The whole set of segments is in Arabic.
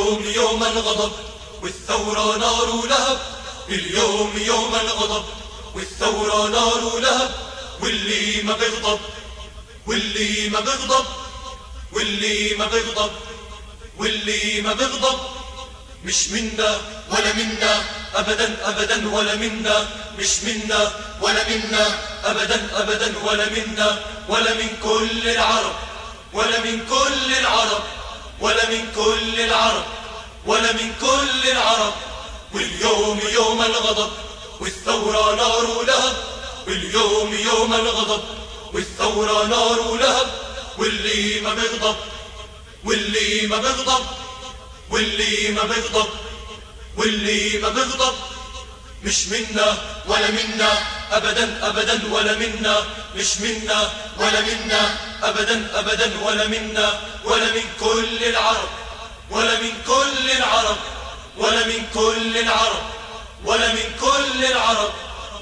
اليوم يوم الغضب والثورة نار لهب. اليوم يوم الغضب والثورة نار لهب. واللي ما بيغضب واللي ما بيغضب واللي ما بيغضب واللي ما بيغضب مش منا ولا منا أبدا أبدا ولا منا، مش منا ولا منا أبدا أبدا ولا منا، ولا من كل العرب ولا من كل العرب ولا من كل العرب ولا من كل العرب. واليوم يوم الغضب والثورة نار لهب. واليوم يوم الغضب والثورة نار لهب. واللي ما بيغضب واللي ما بيغضب واللي ما بيغضب واللي ما بيغضب مش منا ولا منا أبدا أبدا ولا منا، مش منا ولا منا أبدا أبدا ولا منا، ولا من كل العرب ولا من كل العرب ولا من كل العرب ولا من كل العرب.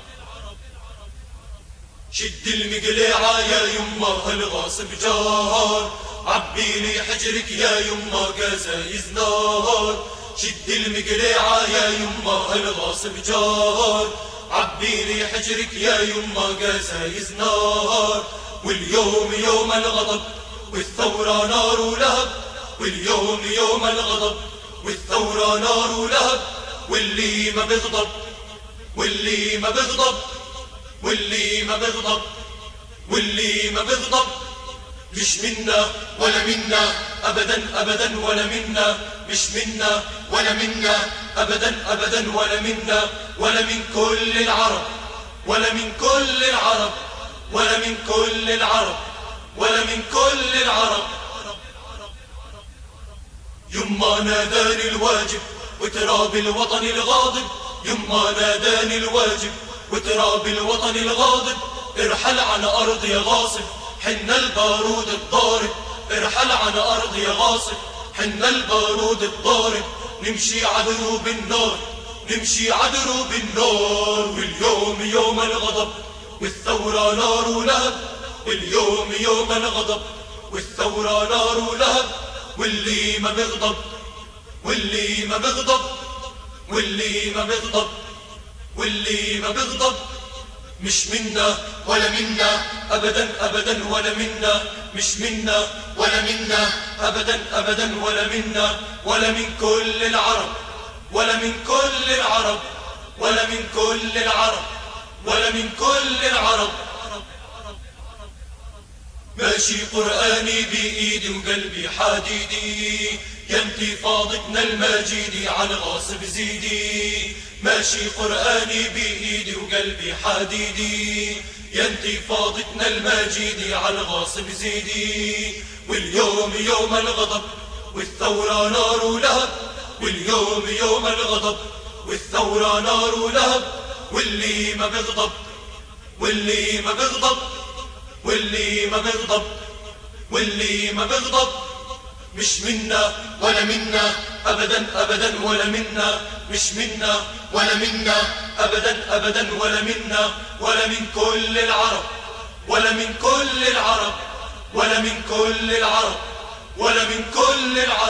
شد المقليعة يا يما الغاصب جار، عبيلي حجرك يا يما قزايز نار. شد المقليعة يا يما الغاصب جار، عبيلي حجرك يا يما قزايز نار. واليوم يوم الغضب والثورة نار لهب. واليوم يوم الغضب والثورة نار لهب. واللي ما بيغضب واللي ما بيغضب واللي ما بيغضب واللي ما بيغضب مش منا ولا منا أبدا أبدا ولا منا، مش منا ولا منا أبدا أبدا ولا منا، ولا من كل العرب ولا من كل العرب ولا من كل العرب ولا من كل العرب. يما ناداني الواجب وتراب الوطن الغاضب. يما ناداني الواجب وتراب الوطن الغاضب. ارحل عن أرض يا غاصب حنا البارود الضارب. ارحل عن أرض يا غاصب حنا البارود الضارب. نمشي عدروب النار نمشي عدروب النار. واليوم يوم الغضب والثورة نار لهب. واليوم يوم الغضب والثورة نار لهب. واللي ما بيغضب واللي ما بيغضب واللي ما بيغضب واللي ما بيغضب مش منا ولا منا أبدا أبدا ولا منا، مش منا ولا منا أبدا أبدا ولا منا، ولا من كل العرب ولا من كل العرب ولا من كل العرب ولا من كل العرب. ماشي قرآني بإيدي وقلبي حديدي، يا انتفاضتنا المجيدي على الغاصب زيدي. ماشي قرآني بإيدي وقلبي حديدي، يا انتفاضتنا المجيدي على الغاصب زيدي. واليوم يوم الغضب والثورة نار لهب. واليوم يوم الغضب والثورة نار لهب. واللي ما بيغضب واللي ما بيغضب واللي ما بيغضب واللي ما بيغضب مش منا ولا منا أبدا أبدا ولا منا، مش منا ولا منا أبدا أبدا ولا منا، ولا من كل العرب ولا من كل العرب ولا من كل العرب ولا من كل العرب.